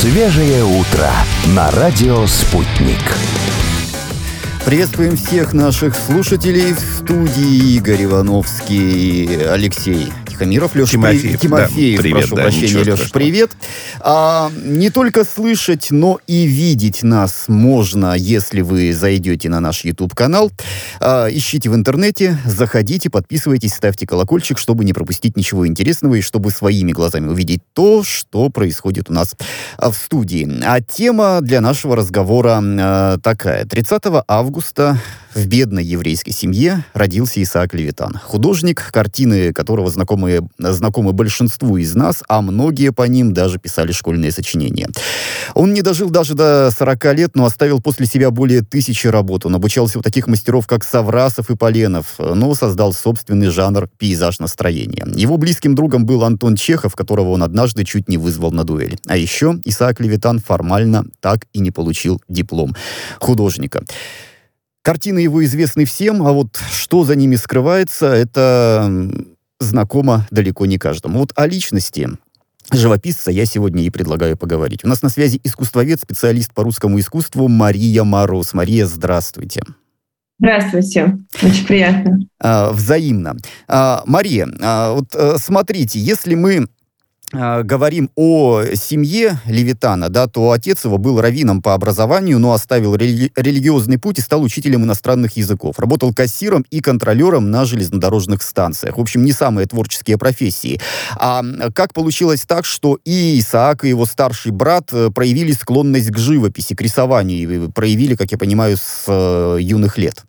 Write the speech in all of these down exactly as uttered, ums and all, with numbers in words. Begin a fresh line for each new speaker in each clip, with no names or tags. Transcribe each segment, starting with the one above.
Свежее утро на радио «Спутник».
Приветствуем всех наших слушателей. В студии Игорь Ивановский, Алексей Тихомиров, Леша
Тимофеев.
При... Тимофеев,
да, привет,
прошу
да,
прощения, Леша, привет. А, не только слышать, но и видеть нас можно, если вы зайдете на наш YouTube-канал. А, ищите в интернете, заходите, подписывайтесь, ставьте колокольчик, чтобы не пропустить ничего интересного и чтобы своими глазами увидеть то, что происходит у нас в студии. А тема для нашего разговора а, такая. тридцатого августа в бедной еврейской семье родился Исаак Левитан. Художник, картины которого знакомы, знакомы большинству из нас, а многие по ним даже писали школьные сочинения. Он не дожил даже до сорока лет, но оставил после себя более тысячи работ. Он обучался у таких мастеров, как Саврасов и Поленов, но создал собственный жанр пейзаж-настроения. Его близким другом был Антон Чехов, которого он однажды чуть не вызвал на дуэль. А еще Исаак Левитан формально так и не получил диплом художника. Картины его известны всем, а вот что за ними скрывается, это знакомо далеко не каждому. Вот о личности живописца я сегодня и предлагаю поговорить. У нас на связи искусствовед, специалист по русскому искусству Мария Мороз. Мария, здравствуйте.
Здравствуйте, очень приятно.
А, взаимно. А, Мария, а, вот а, смотрите, если мы говорим о семье Левитана, да, то отец его был раввином по образованию, но оставил рели- религиозный путь и стал учителем иностранных языков. Работал кассиром и контролером на железнодорожных станциях. В общем, не самые творческие профессии. А как получилось так, что и Исаак, и его старший брат проявили склонность к живописи, к рисованию, и проявили, как я понимаю, с э, юных лет?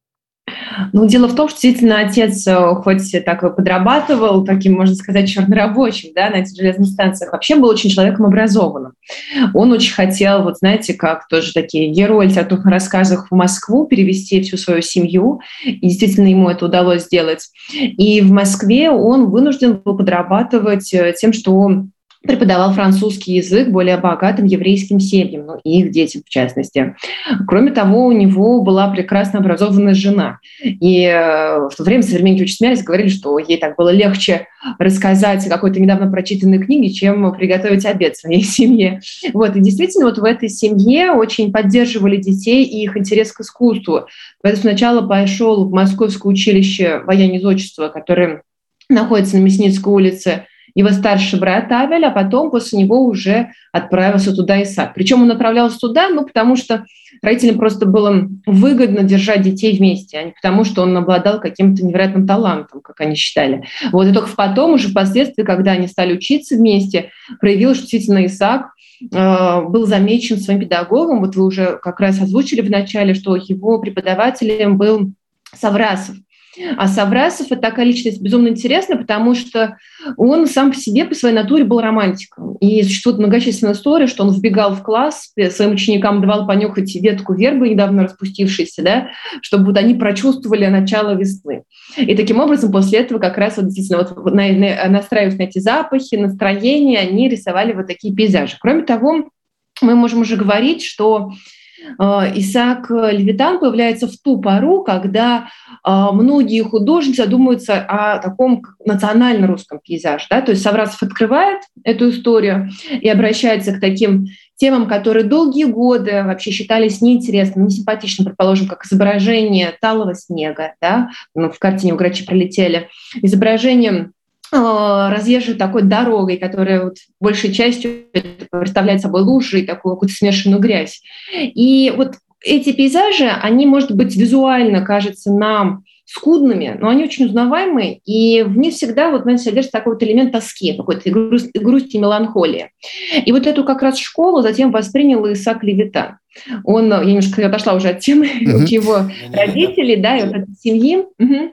Ну, дело в том, что действительно отец хоть так и подрабатывал, таким, можно сказать, чернорабочим, да, на этих железных станциях, вообще был очень человеком образованным. Он очень хотел, вот знаете, как тоже такие герои литературных рассказов в Москву перевести всю свою семью, и действительно ему это удалось сделать. И в Москве он вынужден был подрабатывать тем, что он преподавал французский язык более богатым еврейским семьям, ну и их детям в частности. Кроме того, у него была прекрасно образованная жена. И в то время современники очень смеялись, говорили, что ей так было легче рассказать о какой-то недавно прочитанной книге, чем приготовить обед своей семье. Вот. И действительно, вот в этой семье очень поддерживали детей и их интерес к искусству. Поэтому сначала пошел в Московское училище военизотчества, которое находится на Мясницкой улице, его старший брат Авель, а потом после него уже отправился туда Исаак. Причем он отправлялся туда, ну, потому что родителям просто было выгодно держать детей вместе, а не потому, что он обладал каким-то невероятным талантом, как они считали. Вот, и только потом, уже впоследствии, когда они стали учиться вместе, проявилось, что действительно Исаак э, был замечен своим педагогом. Вот вы уже как раз озвучили в начале, что его преподавателем был Саврасов. А Саврасов — это такая личность безумно интересная, потому что он сам по себе, по своей натуре был романтиком. И существует многочисленная история, что он вбегал в класс, своим ученикам давал понюхать ветку вербы, недавно распустившейся, да, чтобы вот они прочувствовали начало весны. И таким образом после этого как раз вот действительно вот на, на, настраиваясь на эти запахи, настроения, они рисовали вот такие пейзажи. Кроме того, мы можем уже говорить, что Исаак Левитан появляется в ту пору, когда многие художники задумываются о таком национально-русском пейзаже. Да? То есть Саврасов открывает эту историю и обращается к таким темам, которые долгие годы вообще считались неинтересными, несимпатичными, предположим, как изображение талого снега, да? Ну, в картине «У грачи прилетели», изображение разъезжей такой дорогой, которая вот большей частью представляет собой лужи и такую какую-то смешанную грязь. И вот эти пейзажи, они, может быть, визуально кажутся нам скудными, но они очень узнаваемые, и в них всегда вот, знаете, содержится такой вот элемент тоски, какой-то грусти, грусти и меланхолии. И вот эту как раз школу затем воспринял Исаак Левитан. Он, я немножко отошла уже от темы, mm-hmm. его родителей, да, и вот этой семьи. Mm-hmm.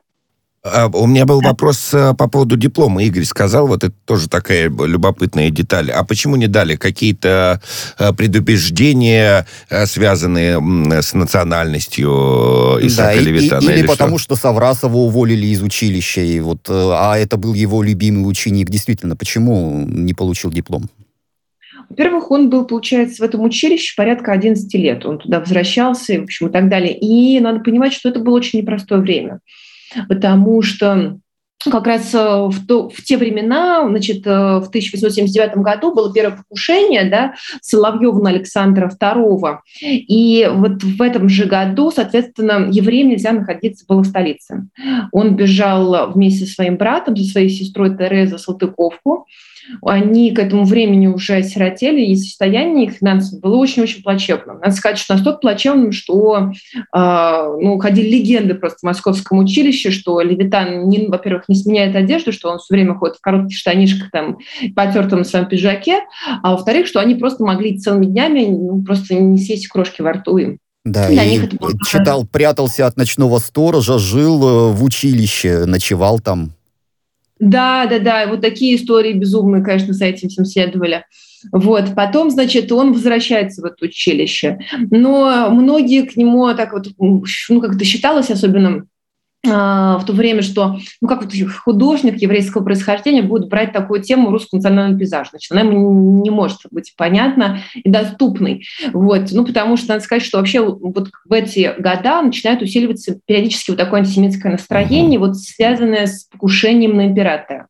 У меня был вопрос по поводу диплома. Игорь сказал, вот это тоже такая любопытная деталь. А почему не дали какие-то предубеждения, связанные с национальностью Исаака
да,
Левитана?
И, или, или
или
потому,
что?
что Саврасова уволили из училища, и вот, а это был его любимый ученик. Действительно, почему не получил диплом?
Во-первых, он был, получается, в этом училище порядка одиннадцати лет. Он туда возвращался, и, в общем, и так далее. И надо понимать, что это было очень непростое время. Потому что как раз в, то, в те времена, значит, в тысяча восемьсот семьдесят девятом году было первое покушение, да, Соловьева на Александра второго. И вот в этом же году, соответственно, евреям нельзя находиться было в столице. Он бежал вместе со своим братом, со своей сестрой Терезой в Салтыковку. Они к этому времени уже осиротели, и состояние их финансовое было очень-очень плачевным. Надо сказать, что настолько плачевным, что э, ну, ходили легенды просто в Московском училище, что Левитан, не, во-первых, не сменяет одежду, что он все время ходит в коротких штанишках, там, потертом на своем пиджаке, а во-вторых, что они просто могли целыми днями ну, просто не съесть крошки во рту им.
Да, Для и было... читал, прятался от ночного сторожа, жил в училище, ночевал там.
Да, да, да, вот такие истории безумные, конечно, за этим всем следовали. Вот, потом, значит, он возвращается в это училище, но многие к нему так вот, ну, как-то считалось особенно в то время, что, ну, как вот художник еврейского происхождения будет брать такую тему русского национального пейзажа. Значит, она ему не может быть понятна и доступной. Вот. Ну, потому что надо сказать, что вообще вот в эти года начинает усиливаться периодически вот такое антисемитское настроение, вот связанное с покушением на императора.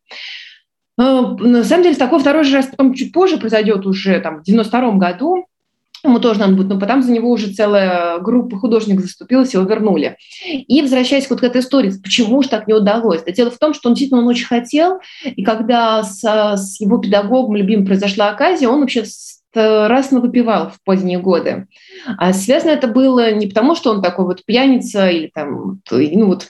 На самом деле, такой второй же раз потом чуть позже произойдет уже там, в девяносто втором году. Ему тоже надо будет, но потом за него уже целая группа художников заступилась, его вернули. И возвращаясь вот к этой истории, почему же так не удалось? Да дело в том, что он действительно он очень хотел, и когда с, с его педагогом любимым произошла оказия, он вообще раз выпивал в поздние годы. А связано это было не потому, что он такой вот пьяница или там, ну вот,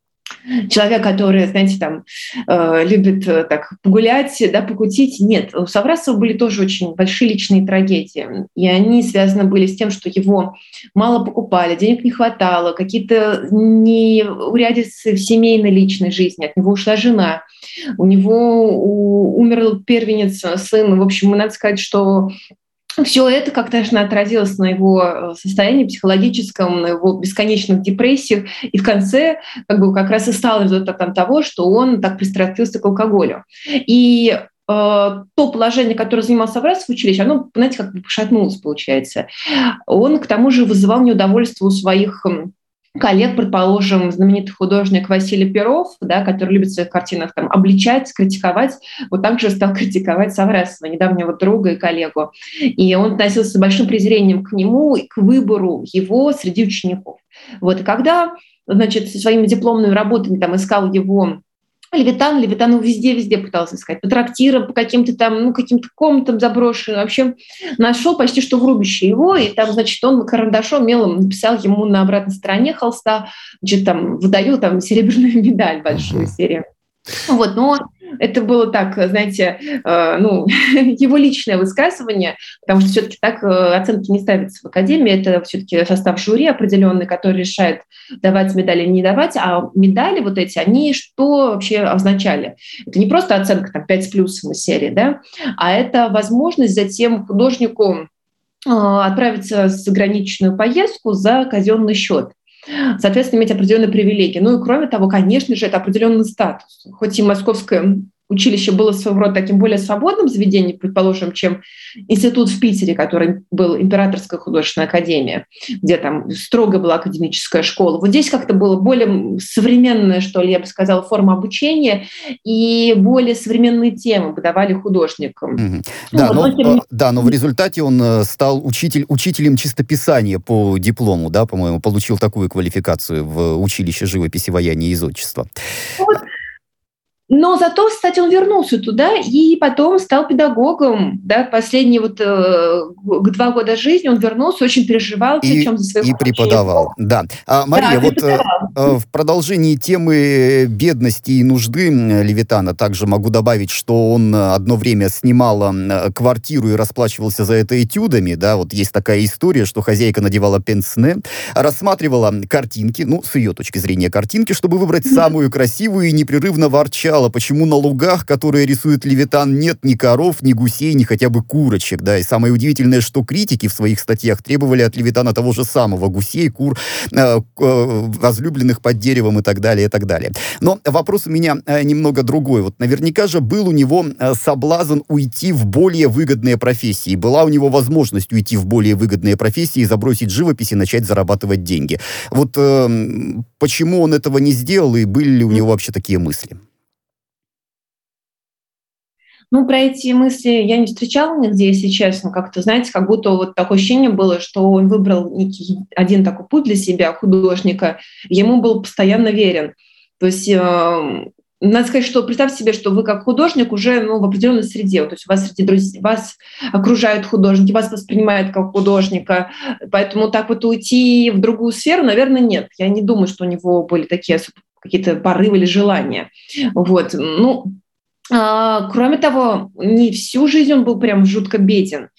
человек, который, знаете, там, э, любит э, так погулять, да, покутить. Нет, у Саврасова были тоже очень большие личные трагедии. И они связаны были с тем, что его мало покупали, денег не хватало, какие-то неурядицы в семейной личной жизни. От него ушла жена, у него у, умер первенец, сын. В общем, надо сказать, что все это, как, конечно, отразилось на его состоянии психологическом, на его бесконечных депрессиях, и в конце как бы как раз и стало результатом того, что он так пристрастился к алкоголю. И э, то положение, которое занимал Саврасов в училище, оно, знаете, как бы пошатнулось, получается. Он, к тому же, вызывал неудовольствие у своих коллег, предположим, знаменитый художник Василий Перов, да, который любит в своих картинах там, обличать, критиковать, вот также стал критиковать Саврасова, недавнего друга и коллегу. И он относился с большим презрением к нему и к выбору его среди учеников. Вот. И когда, значит, со своими дипломными работами там, искал его Левитан, Левитан его везде-везде пытался искать. По трактирам, по каким-то там, ну, каким-то комнатам заброшенным. Вообще нашел почти что в рубище его, и там, значит, он карандашом мелом написал ему на обратной стороне холста, значит, там, выдаю там серебряную медаль, большую серию. Вот, но это было так, знаете, э, ну, его личное высказывание, потому что все-таки так э, оценки не ставятся в академии, это все-таки состав жюри определенный, который решает, давать медали или не давать, а медали вот эти, они что вообще означали? Это не просто оценка там пять с плюсом из серии, да, а это возможность затем художнику э, отправиться в заграничную поездку за казенный счет. Соответственно, иметь определенные привилегии. Ну и кроме того, конечно же, это определенный статус. Хоть и московское училище было своего рода таким более свободным заведением, предположим, чем институт в Питере, который был Императорская художественная академия, где там строго была академическая школа. Вот здесь как-то было более современная, что ли, я бы сказала, форма обучения и более современные темы выдавали художникам. Mm-hmm.
Ну, да, вот, но, да, но в результате он стал учитель, учителем чистописания по диплому, да, по-моему, получил такую квалификацию в училище живописи, ваяния и зодчества.
Вот. Но зато, кстати, он вернулся туда и потом стал педагогом. Да, последние вот э, два года жизни он вернулся, очень переживал, причем за своих
И преподавал, да. А, Мария, да, вот э, в продолжении темы бедности и нужды Левитана также могу добавить, что он одно время снимал квартиру и расплачивался за это этюдами, да, вот есть такая история, что хозяйка надевала пенсне, рассматривала картинки, ну, с ее точки зрения картинки, чтобы выбрать самую красивую и непрерывно ворчала, почему на лугах, которые рисует Левитан, нет ни коров, ни гусей, ни хотя бы курочек, да, и самое удивительное, что критики в своих статьях требовали от Левитана того же самого, гусей, кур, э, э, возлюбленных под деревом и так далее, и так далее. Но вопрос у меня э, немного другой. Вот наверняка же был у него э, соблазн уйти в более выгодные профессии, была у него возможность уйти в более выгодные профессии, забросить живопись и начать зарабатывать деньги. Вот э, почему он этого не сделал, и были ли у него вообще такие мысли?
Ну, про эти мысли я не встречала нигде, если честно. Как-то, знаете, как будто вот такое ощущение было, что он выбрал некий один такой путь для себя, художника, ему был постоянно верен. То есть э, надо сказать, что представьте себе, что вы как художник уже ну, в определенной среде. То есть у вас среди друзей, вас окружают художники, вас воспринимают как художника. Поэтому так вот уйти в другую сферу, наверное, нет. Я не думаю, что у него были такие какие-то порывы или желания. Вот. Ну, а, кроме того, не всю жизнь он был прям жутко беден.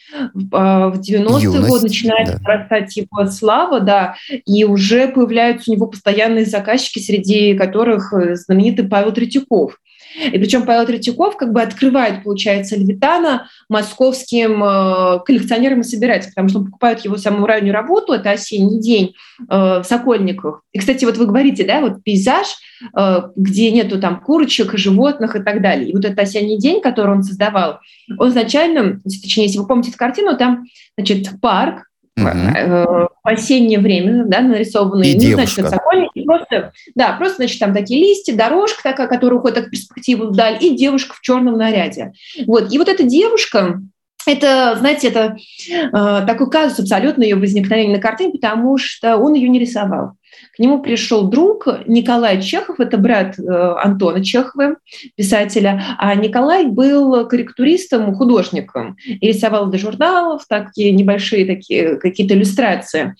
В девяностые годы начинает растать да. его слава, да, и уже появляются у него постоянные заказчики, среди которых знаменитый Павел Третьяков. И причем Павел Третьяков как бы открывает, получается, Левитана московским э, коллекционерам и собирателям, потому что он покупает его самую раннюю работу, это «Осенний день» э, в Сокольниках. И, кстати, вот вы говорите, да, вот пейзаж, э, где нету там курочек, животных и так далее. И вот этот «Осенний день», который он создавал, он изначально, точнее, если вы помните эту картину, там, значит, парк, Uh-huh. в осеннее время, да, нарисованные, не значит, как сокольники, просто, да, просто, значит, там такие листья, дорожка такая, которая уходит в перспективу вдаль, и девушка в черном наряде. Вот, и вот эта девушка, это, знаете, это э, такой казус абсолютно ее возникновения на картине, потому что он ее не рисовал. К нему пришел друг Николай Чехов, это брат э, Антона Чехова, писателя, а Николай был корректуристом, художником, и рисовал для журналов такие небольшие такие какие-то иллюстрации.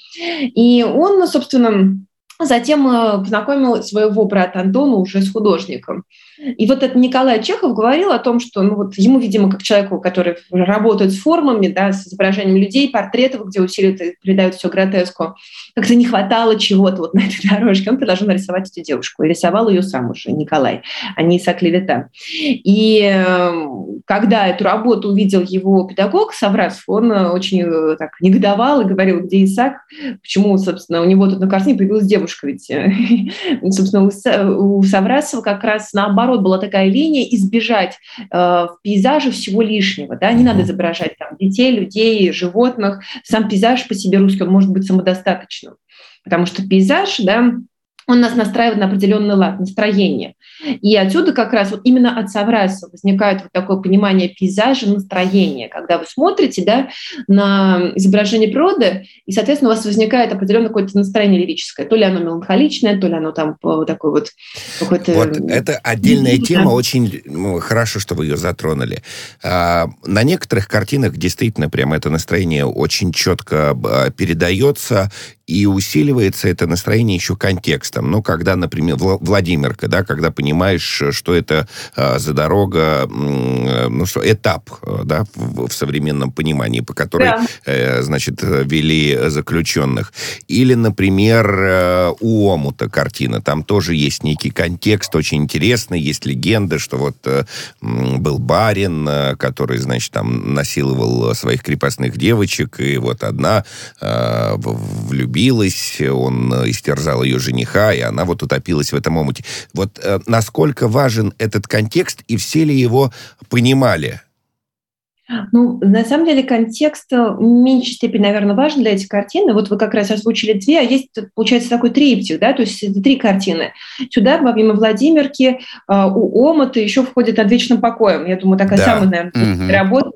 И он, собственно, затем познакомил своего брата Антона уже с художником. И вот этот Николай Чехов говорил о том, что ну, вот ему, видимо, как человеку, который работает с формами, да, с изображением людей, портретов, где усиливают и передают все гротеску, как-то не хватало чего-то вот на этой дорожке. Он предложил нарисовать эту девушку. И рисовал ее сам уже Николай, а не Исаак Левитан. И э, когда эту работу увидел его педагог Саврасов, он очень э, так негодовал и говорил, где Исаак, почему, собственно, у него тут на картине появилась девушка. Ведь, э, собственно, у, у Саврасова как раз наоборот была такая линия избежать э, в пейзаже всего лишнего. Да? Не надо изображать там, детей, людей, животных. Сам пейзаж по себе русский, он может быть самодостаточным. Потому что пейзаж, да, он нас настраивает на определенный лад, настроение. И отсюда как раз вот именно от Саврасова возникает вот такое понимание пейзажа, настроения, когда вы смотрите да, на изображение природы, и, соответственно, у вас возникает определенное какое-то настроение лирическое. То ли оно меланхоличное, то ли оно там вот такое вот какое-то...
Вот это отдельная тема, очень ну, хорошо, что вы ее затронули. А, на некоторых картинах действительно прямо это настроение очень четко передается, и усиливается это настроение еще контекстом. Ну, когда, например, Владимирка, да, когда понимаешь, что это э, за дорога, э, ну, что этап, э, да, в, в современном понимании, по которой, да. э, значит, вели заключенных. Или, например, э, у Омута картина. Там тоже есть некий контекст, очень интересный. Есть легенда, что вот э, был барин, э, который, значит, там насиловал своих крепостных девочек, и вот одна э, влюбилась, он истерзал ее жениха, и она вот утопилась в этом омуте. Вот э, насколько важен этот контекст, и все ли его понимали?
Ну, на самом деле контекст в меньшей степени, наверное, важен для этих картин. Вот вы как раз озвучили две, а есть, получается, такой триптих, да, то есть это три картины. Сюда, помимо Владимирки, у Омута еще входит «Над вечным покоем». Я думаю, такая да. самая, наверное, mm-hmm. работа.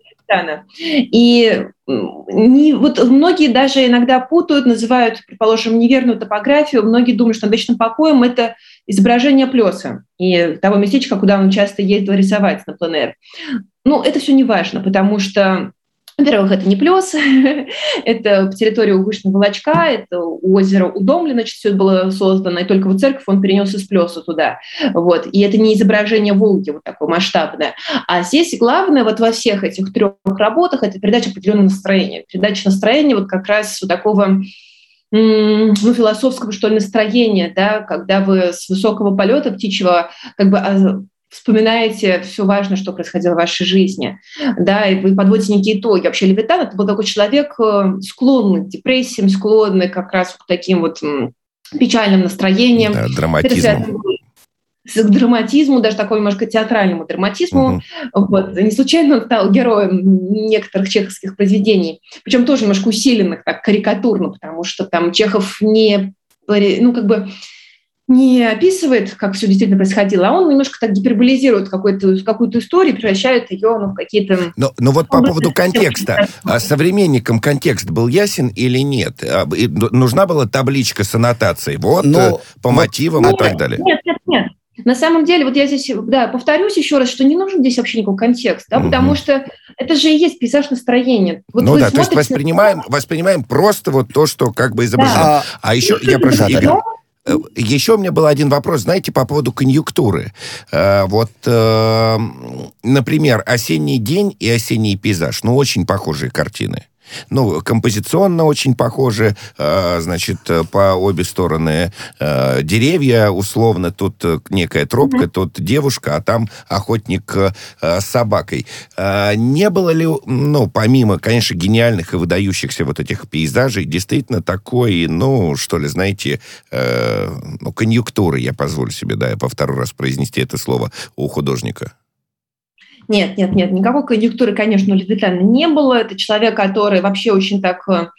И не, вот многие даже иногда путают, называют, предположим, неверную топографию. Многие думают, что «Над вечным покоем» — это изображение Плёса и того местечка, куда он часто ездил рисовать на пленэр. Ну, это все не важно, потому что, во-первых, это не Плёс, это территория Вышнего Волочка, это озеро Удомля, значит, все это было создано, и только вот церковь он перенес из Плёса туда. Вот. И это не изображение Волги вот такое масштабное. А здесь главное вот во всех этих трех работах это передача определенного настроения. Передача настроения вот как раз вот такого ну, философского, что ли, настроения, да, когда вы с высокого полета птичьего как бы вспоминаете все важное, что происходило в вашей жизни, да, и вы подводите некие итоги. Вообще Левитан — это был такой человек, склонный к депрессиям, склонный как раз к таким вот печальным настроениям.
Да, драматизму.
К драматизму, даже такому немножко театральному драматизму. Uh-huh. Вот. Не случайно он стал героем некоторых чеховских произведений, причем тоже немножко усиленных, так карикатурно, потому что там Чехов не... Ну, как бы не описывает, как все действительно происходило, а он немножко так гиперболизирует какую-то, какую-то историю, превращает ее ну, в какие-то...
Но, но вот по поводу контекста. Современникам контекст был ясен или нет? Нужна была табличка с аннотацией? Вот, но, по вот, мотивам нет, и так далее?
Нет, нет, нет. На самом деле, вот я здесь, да, повторюсь еще раз, что не нужен здесь вообще никакой контекст, да, угу. потому что это же и есть пейзаж настроения. Вот
ну да, смотрите... то есть воспринимаем, воспринимаем просто вот то, что как бы изображено. Да. А, а еще, я прошу, да, Игорь... Да. Еще у меня был один вопрос, знаете, по поводу конъюнктуры. Вот, например, «Осенний день» и «Осенний пейзаж», ну, очень похожие картины. Ну, композиционно очень похожи, значит, по обе стороны деревья, условно, тут некая тропка, mm-hmm. тут девушка, а там охотник с собакой. Не было ли, ну, помимо, конечно, гениальных и выдающихся вот этих пейзажей, действительно такой, ну, что ли, знаете, ну, конъюнктуры, я позволю себе, да, по второй раз произнести это слово, у художника?
Нет, нет, нет, никакой конъюнктуры, конечно, у Левитана не было. Это человек, который вообще очень так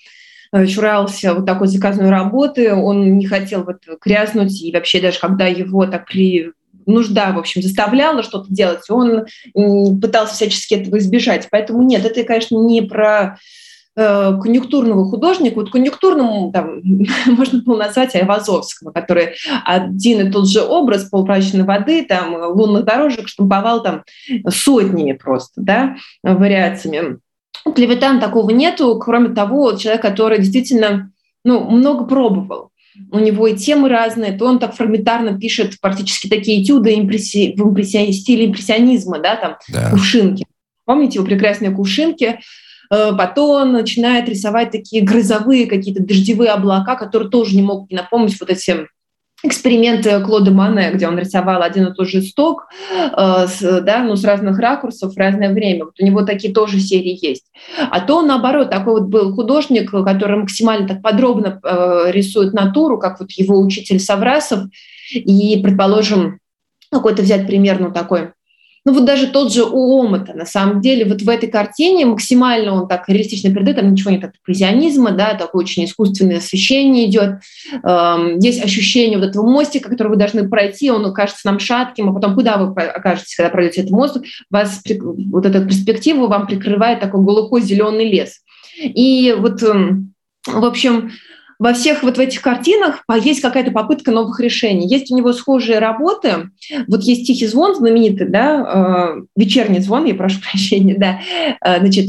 чурался вот такой заказной работы. Он не хотел вот крязнуть, и вообще даже когда его так при... нужда, в общем, заставляла что-то делать, он пытался всячески этого избежать. Поэтому нет, это, конечно, не про конъюнктурного художника. Вот конъюнктурным там, можно было назвать Айвазовского, который один и тот же образ полупрозрачной воды, там, лунных дорожек штамповал там сотнями просто, да, вариациями. У Левитана такого нету, кроме того, человек, который действительно ну, много пробовал. У него и темы разные, то он так фрагментарно пишет практически такие этюды импресси... в импресси... стиле импрессионизма, да, там, да. Кувшинки. Помните его прекрасные кувшинки? Потом он начинает рисовать такие грозовые какие-то дождевые облака, которые тоже не могут не напомнить вот эти эксперименты Клода Моне, где он рисовал один и тот же сток, э, с, да, ну, с разных ракурсов в разное время. Вот у него такие тоже серии есть. А то, наоборот, такой вот был художник, который максимально так подробно э, рисует натуру, как вот его учитель Саврасов. И, предположим, какой-то взять пример, ну, такой... Ну вот даже тот же Уомота, на самом деле, вот в этой картине максимально он так реалистично передает, там ничего нет от импрессионизма, да, такое очень искусственное освещение идет. Эм, есть ощущение вот этого мостика, который вы должны пройти, он кажется нам шатким, а потом куда вы окажетесь, когда пройдете этот мост, вас, вот эту перспективу вам прикрывает такой глухой зеленый лес. И вот, эм, в общем... Во всех вот в этих картинах есть какая-то попытка новых решений. Есть у него схожие работы. Вот есть «Тихий звон», знаменитый, да, э, «Вечерний звон», я прошу прощения, да, э, значит,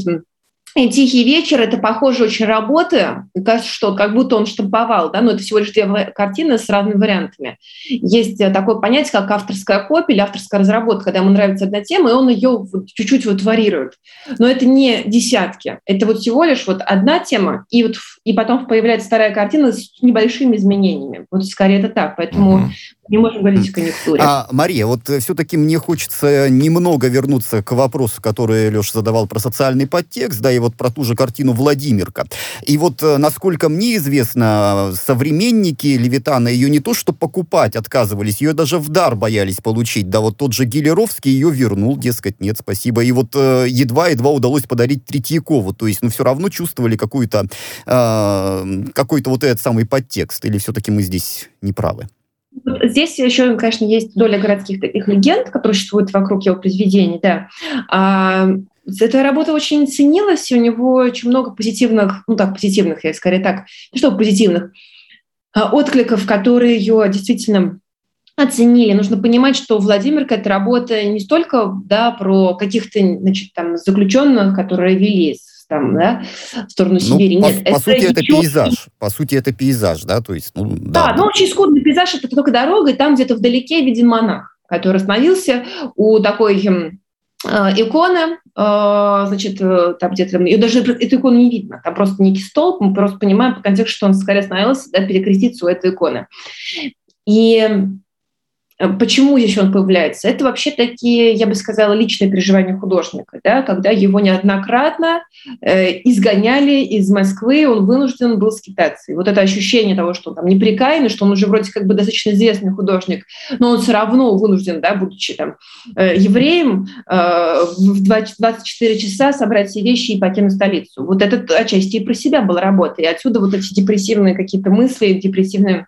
и «Тихий вечер» — это похожие очень работы. Кажется, что как будто он штамповал, да, но это всего лишь две картины с разными вариантами. Есть такое понятие, как авторская копия или авторская разработка, когда ему нравится одна тема, и он ее чуть-чуть вот варьирует. Но это не десятки. Это вот всего лишь вот одна тема, и, вот, и потом появляется вторая картина с небольшими изменениями. Вот скорее это так. Поэтому mm-hmm. не можем говорить о конъюнктуре.
А, Мария, вот все-таки мне хочется немного вернуться к вопросу, который Леша задавал про социальный подтекст, да, и вот про ту же картину «Владимирка». И вот, насколько мне известно, современники Левитана ее не то что покупать отказывались, ее даже в дар боялись получить. Да, вот тот же Гилеровский ее вернул, дескать, нет, спасибо. И вот э, едва-едва удалось подарить Третьякову. То есть, ну, все равно чувствовали какой-то, э, какой-то вот этот самый подтекст. Или все-таки мы здесь не правы?
Здесь еще, конечно, есть доля городских таких легенд, которые существуют вокруг его произведений, да. А, эта работа очень ценилась, и у него очень много позитивных, ну так, позитивных, я скорее так, не что позитивных, а, откликов, которые ее действительно оценили. Нужно понимать, что «Владимирка» — это работа не столько, да, про каких-то, значит, там, заключенных, которые вели там, да, в сторону Сибири.
Ну,
Нет,
по, по сути, это пейзаж. По сути, это пейзаж, да, то есть, ну, да.
Да, ну, очень скудный пейзаж — это только дорога, и там где-то вдалеке виден монах, который остановился у такой э, иконы, э, значит, э, там где-то, и даже эту икону не видно, там просто некий столб, мы просто понимаем по контексту, что он скорее остановился, да, перекреститься у этой иконы. И почему здесь он появляется? Это вообще такие, я бы сказала, личные переживания художника, да, когда его неоднократно э, изгоняли из Москвы, он вынужден был скитаться. И вот это ощущение того, что он там неприкаянный, что он уже вроде как бы достаточно известный художник, но он все равно вынужден, да, будучи там э, евреем, э, в двадцать четыре часа собрать все вещи и покинуть столицу. Вот это отчасти и про себя была работа. И отсюда вот эти депрессивные какие-то мысли, депрессивные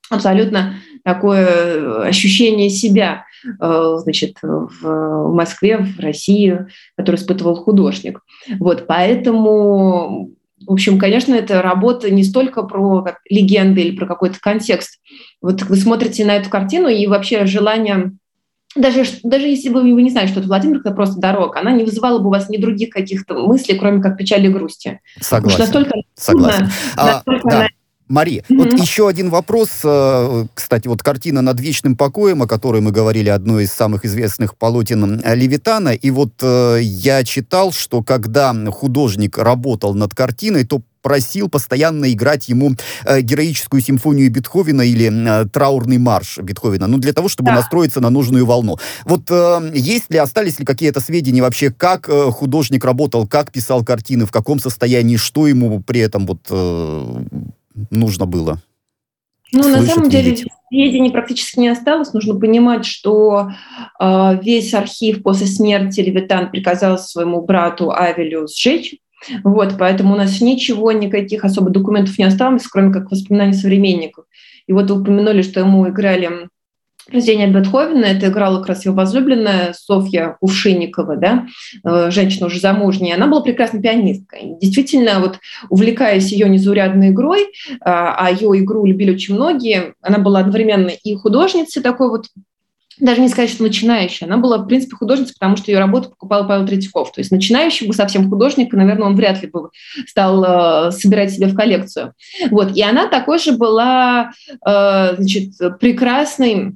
абсолютно такое ощущение себя, значит, в Москве, в России, который испытывал художник. Вот, поэтому, в общем, конечно, эта работа не столько про как, легенды или про какой-то контекст. Вот вы смотрите на эту картину, и вообще желание... Даже, даже если бы вы не знали, что это Владимир, это просто дорога, она не вызывала бы у вас ни других каких-то мыслей, кроме как печали и грусти.
Согласен.
Настолько
Согласен.
настолько
а,
она...
да. Мари, mm-hmm. вот еще один вопрос. Кстати, вот картина «Над вечным покоем», о которой мы говорили, одно из самых известных полотен Левитана. И вот я читал, что когда художник работал над картиной, то просил постоянно играть ему э, героическую симфонию Бетховена или э, траурный марш Бетховена, ну, для того, чтобы да. настроиться на нужную волну. Вот э, есть ли, остались ли какие-то сведения вообще, как э, художник работал, как писал картины, в каком состоянии, что ему при этом вот э, нужно было?
Ну,
слышать,
на самом деле,
видеть?
сведений практически не осталось. Нужно понимать, что э, весь архив после смерти Левитан приказал своему брату Авелю сжечь. Вот, поэтому у нас ничего, никаких особо документов не осталось, кроме как воспоминаний современников. И вот вы упомянули, что ему играли произведение Бетховена, это играла как раз его возлюбленная Софья Кувшинникова, да, женщина уже замужняя. Она была прекрасной пианисткой. Действительно, вот, увлекаясь ее незаурядной игрой, а ее игру любили очень многие, она была одновременно и художницей такой вот, даже не сказать, что начинающая. Она была, в принципе, художницей, потому что ее работу покупал Павел Третьяков. То есть начинающий бы совсем художник, наверное, он вряд ли бы стал э, собирать себе в коллекцию. Вот. И она такой же была э, значит, прекрасной,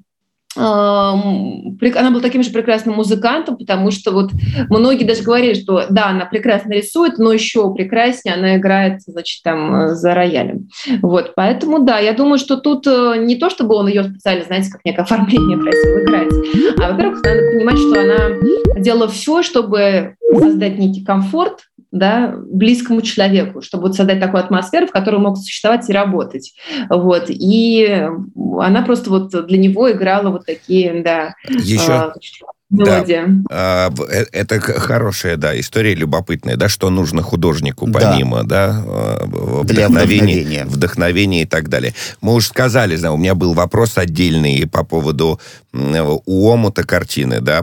она была таким же прекрасным музыкантом, потому что вот многие даже говорили, что да, она прекрасно рисует, но еще прекраснее она играет, значит, там за роялем. Вот, поэтому да, я думаю, что тут не то, чтобы он ее специально, знаете, как некое оформление просил играть, а, во-первых, надо понимать, что она делала все, чтобы создать некий комфорт, да, близкому человеку, чтобы вот создать такую атмосферу, в которой мог существовать и работать. Вот. И она просто вот для него играла вот такие, да,
Еще...
мелодия.
Да. Это хорошая, да, история любопытная, да, что нужно художнику помимо, да, да вдохновения, вдохновения. вдохновения и так далее. Мы уже сказали, да, у меня был вопрос отдельный по поводу у омута картины, да,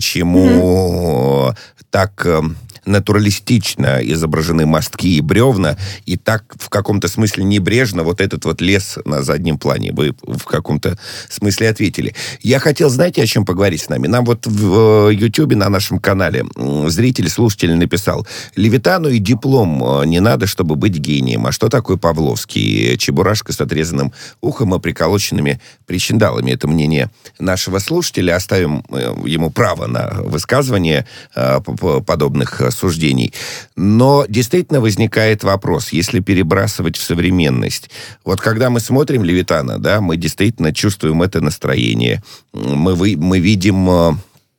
почему mm-hmm. так натуралистично изображены мостки и бревна, и так в каком-то смысле небрежно вот этот вот лес на заднем плане. Вы в каком-то смысле ответили. Я хотел, знаете, о чем поговорить с нами? Нам вот в Ютьюбе на нашем канале зритель, слушатель написал: Левитану и диплом не надо, чтобы быть гением. А что такое Павловский? Чебурашка с отрезанным ухом и приколоченными причиндалами. Это мнение нашего слушателя. Оставим ему право на высказывание подобных суждений. Но действительно возникает вопрос, если перебрасывать в современность. Вот когда мы смотрим Левитана, да, мы действительно чувствуем это настроение. Мы, вы, мы видим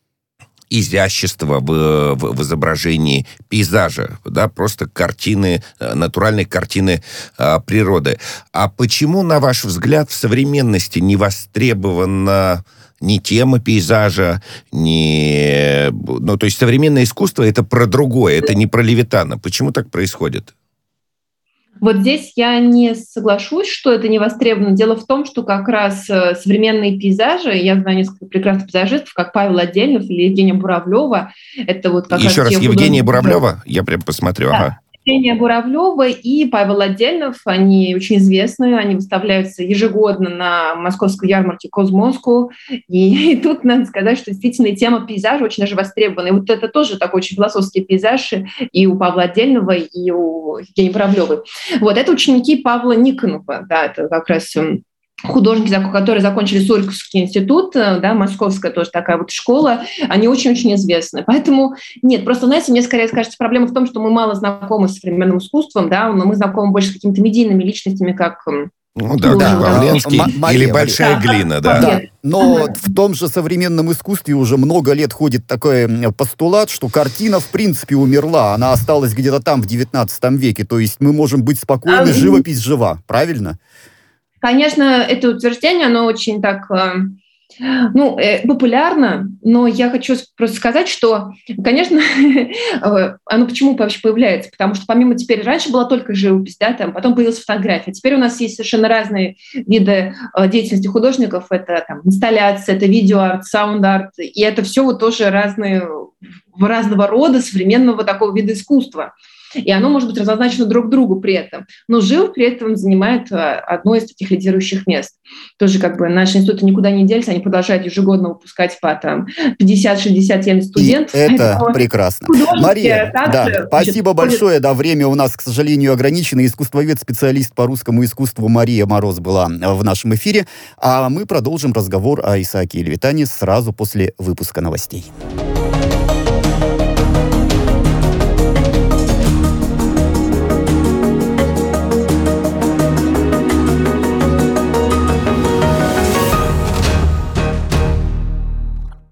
изящество в, в, в изображении пейзажа, да, просто картины, натуральной картины а, природы. А почему, на ваш взгляд, в современности не востребована ни тема пейзажа, ни... Ну, то есть современное искусство — это про другое, это не про Левитана. Почему так происходит?
Вот здесь я не соглашусь, что это не востребовано. Дело в том, что как раз современные пейзажи, я знаю несколько прекрасных пейзажистов, как Павел Отдельнов или Евгения Буравлева. Это вот как
Еще
раз
раз,
те
Евгения
художники...
Буравлева? Я прям посмотрю,
да.
ага.
Евгения Буравлева и Павел Отдельнов, они очень известны, они выставляются ежегодно на московской ярмарке Космоску. И, и тут надо сказать, что действительно тема пейзажа очень даже востребована. И вот это тоже такой очень философский пейзаж и у Павла Отдельного, и у Евгении Буравлевой. Вот это ученики Павла Никонова, да, это как раз художники, которые закончили Суриковский институт, да, московская тоже такая вот школа, они очень-очень известны. Поэтому нет, просто, знаете, мне скорее кажется, проблема в том, что мы мало знакомы с современным искусством, да, но мы знакомы больше с какими-то медийными личностями, как...
Ну да, да, Павленский да. Мария, или Большая Мария. глина, да.
да. Но в том же современном искусстве уже много лет ходит такой постулат, что картина в принципе умерла, она осталась где-то там в девятнадцатом веке, то есть мы можем быть спокойны, а, живопись жива, правильно?
Конечно, это утверждение, оно очень так Ну, э, популярно, но я хочу просто сказать, что, конечно, оно почему вообще появляется? Потому что помимо теперь, раньше была только живопись, да, там, потом появилась фотография. Теперь у нас есть совершенно разные виды э, деятельности художников. Это там, инсталляция, это видеоарт, саунд-арт, и это все вот тоже разные, разного рода современного такого вида искусства. И оно может быть равнозначно друг другу при этом. Но жив при этом занимает одно из таких лидирующих мест. Тоже как бы наши институты никуда не делятся, они продолжают ежегодно выпускать по там, пятьдесят, шестьдесят, семьдесят студентов.
И это Поэтому прекрасно. Мария, да, же, спасибо значит, большое. Да, время у нас, к сожалению, ограничено. Искусствовед, специалист по русскому искусству Мария Мороз была в нашем эфире. А мы продолжим разговор о Исааке Левитане сразу после выпуска новостей.